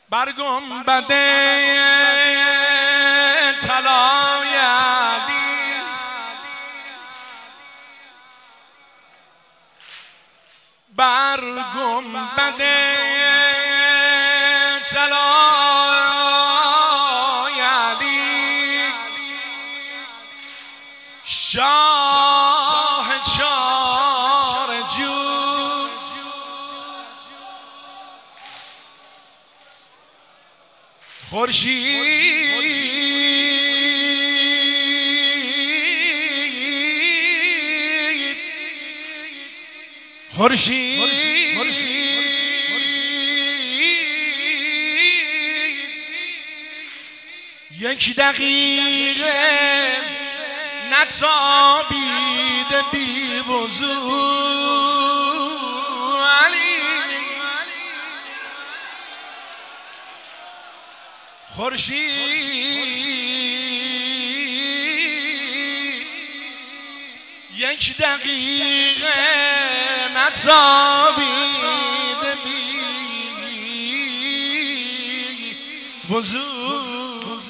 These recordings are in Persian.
بر گنبد طلای علی بر گنبد طلای علی شاه چار جور خورشید یک دقیقه نتابید بی وضو علی خورشید یک دقیقه نتابید بی وضو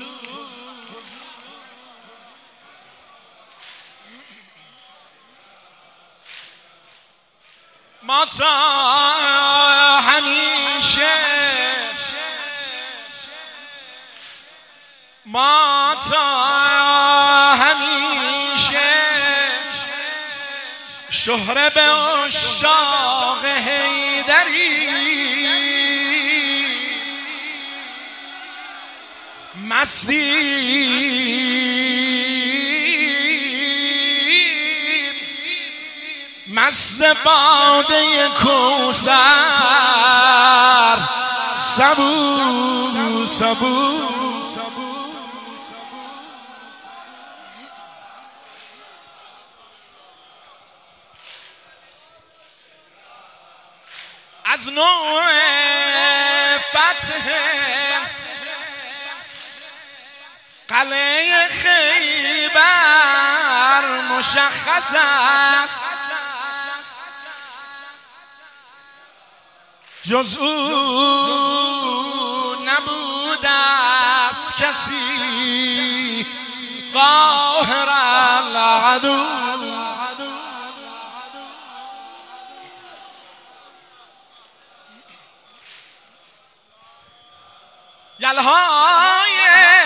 ما تا همیشه شهره به عشاق حیدری مست باده کوثر سبو از نوع فتح قلعه خیبر مشخص است جز او نبود است کسی قاهر العدو یلهای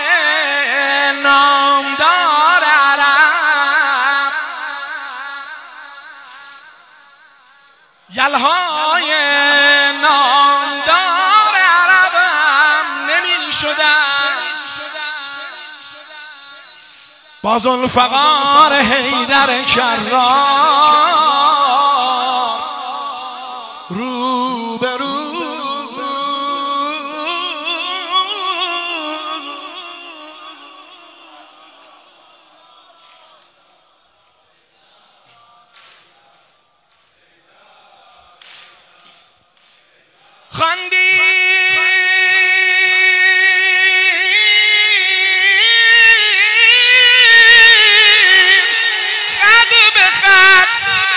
نامدار عرب یلهای نامدار عربم نمی شدن با ذوالفقار حیدر کرار روبرو خواندیم خط به خط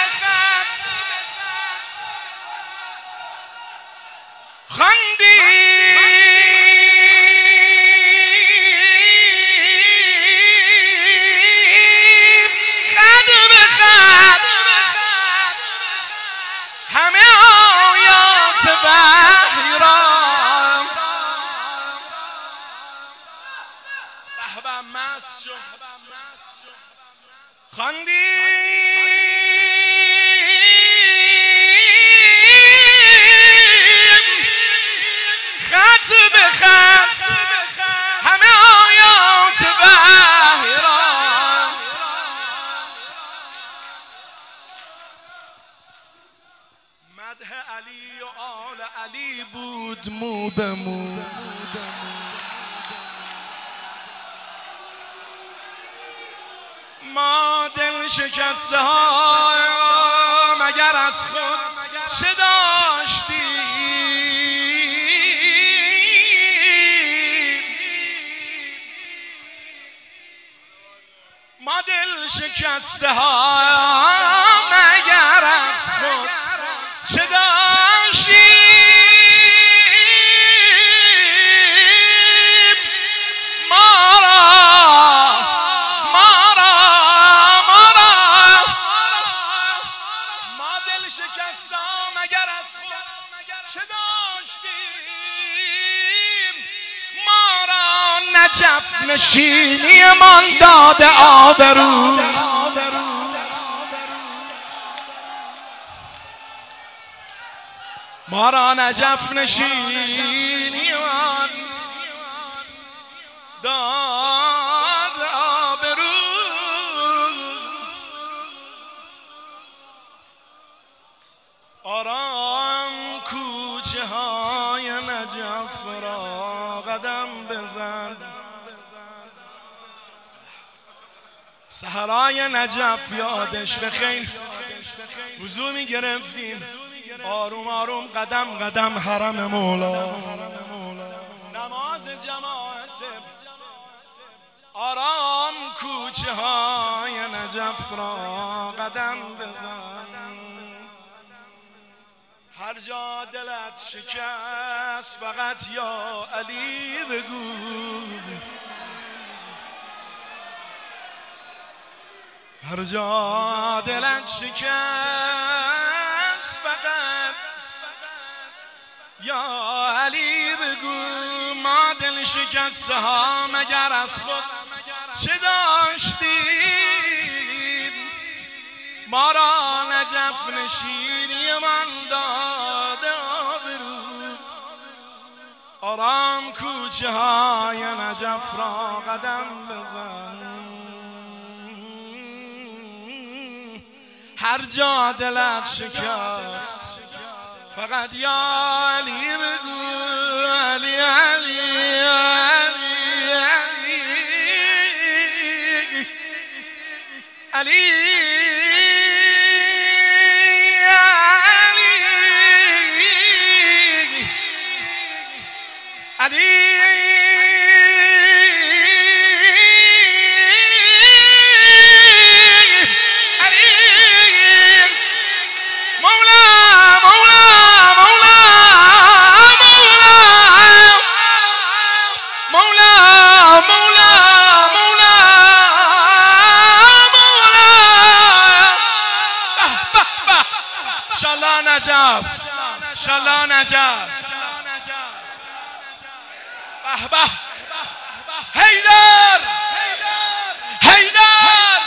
همه آیات وحی را مست شد خواندیم خط به خط همه آیات وحی را مدح علی و آل علی بود مو به مو ما دل شکسته ها مگر از خود چه داشتیم ما دل شکسته ها مگر از خود چه داشتیم نجف نشینی من داده آبرو ما را نجف نشینی من داده آبرو آرام کوچه های نجف را قدم بزن صحرای نجف یادش بخیر وضو می گرفتیم آروم آروم قدم قدم حرم مولا نماز جماعت آرام کوچه های نجف را قدم بزن هر جا دلت شکست فقط یا علی بگو هر جا دلت شکست فقط یا علی بگو ما دل شکسته ها مگر از خود چه داشتیم ما را نجف نشینی من داده آبرو آرام کوچه های نجف را قدم بزن هر جا دلت شکست فقط یا علی بگو علی علی علی علی علی علی نجف شلا نجف به به حیدر حیدر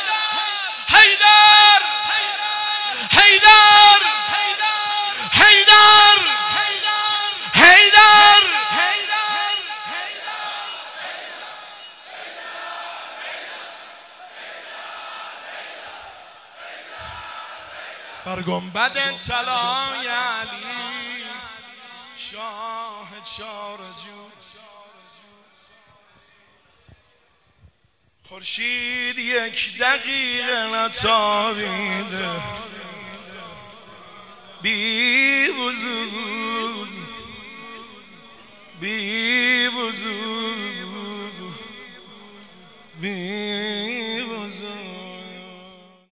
حیدر حیدر حیدر حیدر بر گنبد طلای علی شاه چارجو خورشید یک دقیقه نتابیده بی وضو